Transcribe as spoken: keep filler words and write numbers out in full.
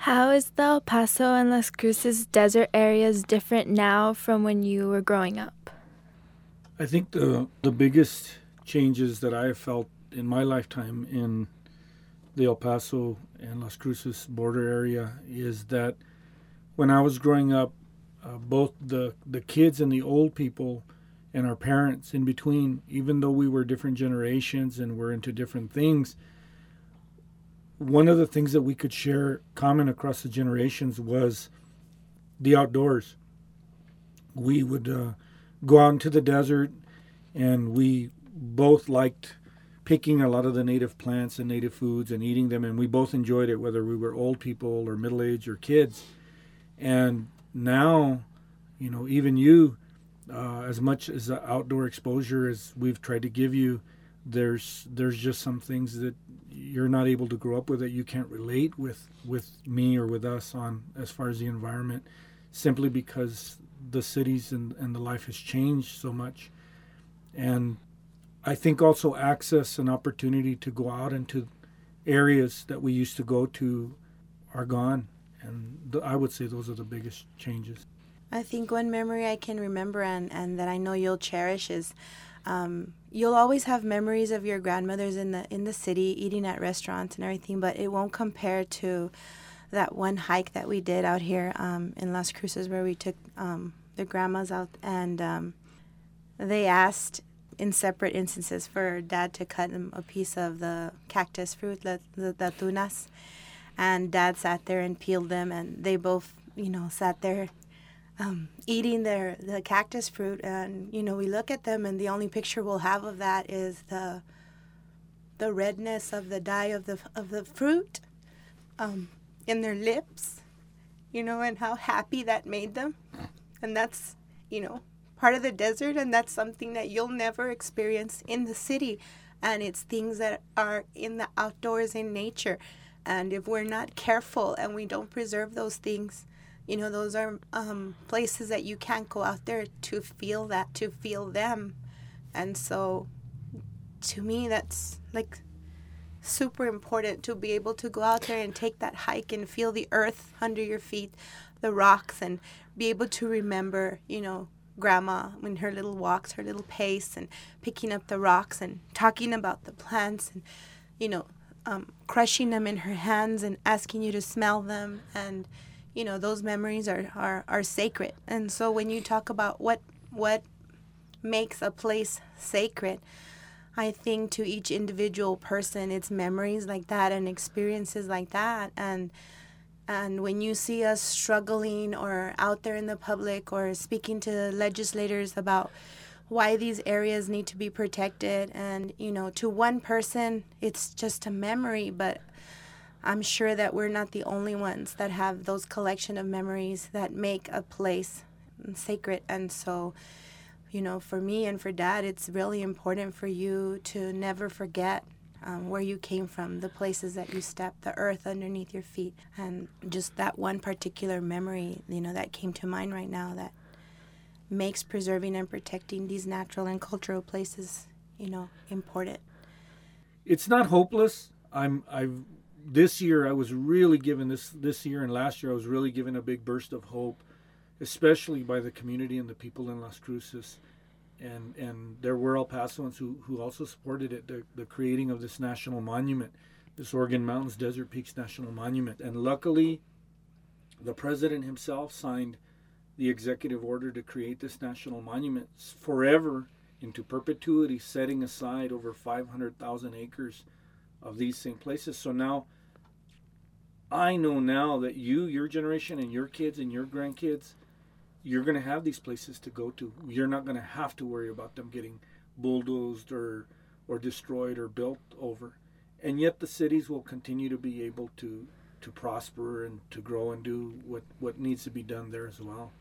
How is the El Paso and Las Cruces desert areas different now from when you were growing up? I think the the biggest changes that I have felt in my lifetime in the El Paso and Las Cruces border area is that when I was growing up, uh, both the the kids and the old people and our parents in between, even though we were different generations and were into different things, one of the things that we could share common across the generations was the outdoors. We would uh, go out into the desert, and we both liked picking a lot of the native plants and native foods and eating them, and we both enjoyed it, whether we were old people or middle aged or kids. And now, you know, even you, uh, as much as the outdoor exposure as we've tried to give you, there's there's just some things that you're not able to grow up with that you can't relate with with me or with us on as far as the environment, simply because the cities and, and the life has changed so much. And I think also access and opportunity to go out into areas that we used to go to are gone. And th- I would say those are the biggest changes. I think one memory I can remember and, and that I know you'll cherish is um, you'll always have memories of your grandmothers in the in the city eating at restaurants and everything, but it won't compare to that one hike that we did out here um, in Las Cruces where we took um, the grandmas out and um, they asked in separate instances for Dad to cut them a piece of the cactus fruit, the, the, the tunas, and Dad sat there and peeled them, and they both, you know, sat there um, eating their the cactus fruit, and you know, we look at them, and the only picture we'll have of that is the the redness of the dye of the of the fruit um, in their lips, you know, and how happy that made them, and that's, you know, part of the desert, and that's something that you'll never experience in the city, and it's things that are in the outdoors in nature. And if we're not careful and we don't preserve those things, you know, those are um, places that you can't go out there to feel that, to feel them. And so to me, that's like super important to be able to go out there and take that hike and feel the earth under your feet, the rocks, and be able to remember, you know, Grandma in her little walks, her little pace, and picking up the rocks and talking about the plants and, you know, um, crushing them in her hands and asking you to smell them. And, you know, those memories are, are, are sacred. And so when you talk about what what makes a place sacred, I think to each individual person, it's memories like that and experiences like that. And And when you see us struggling or out there in the public or speaking to legislators about why these areas need to be protected, and, you know, to one person, it's just a memory, but I'm sure that we're not the only ones that have those collection of memories that make a place sacred. And so, you know, for me and for Dad, it's really important for you to never forget Um, where you came from, the places that you stepped, the earth underneath your feet, and just that one particular memory, you know, that came to mind right now that makes preserving and protecting these natural and cultural places, you know, important. It's not hopeless. I'm I've this year I was really given this this year and last year I was really given a big burst of hope, especially by the community and the people in Las Cruces. And and there were El Pasoans who, who also supported it, the, the creating of this national monument, this Organ Mountains Desert Peaks National Monument. And luckily, the president himself signed the executive order to create this national monument forever into perpetuity, setting aside over five hundred thousand acres of these same places. So now, I know now that you, your generation, and your kids and your grandkids, you're going to have these places to go to. You're not going to have to worry about them getting bulldozed or or destroyed or built over. And yet the cities will continue to be able to to prosper and to grow and do what, what needs to be done there as well.